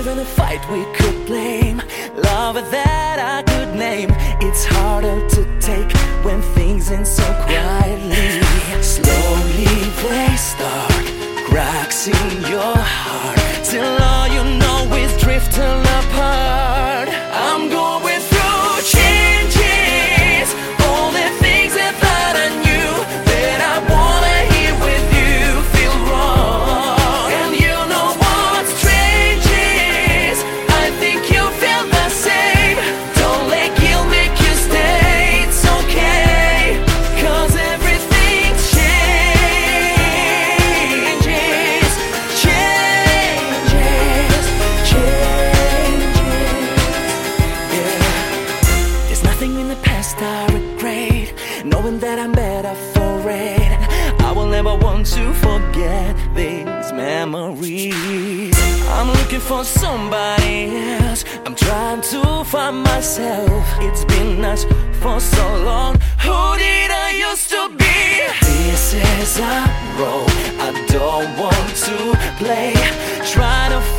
in a fight we could blame, love that I could name. It's harder to take when things end so quietly. Slowly they start, cracks in your heart, till all you know is drifting apart. I'm going through changes, all the things I thought I knew that I wanna hear with you feel wrong. And you know what strange is, I think you feel the same. Don't let guilt make you stay, it's okay, 'cause everything changes, changes, yeah. There's nothing in the past I regret, knowing that I'm better for it. I will never want to forget these memories. I'm looking for somebody else, I'm trying to find myself. It's been us for so long, who did I used to be? This is a role I don't want to play. Try to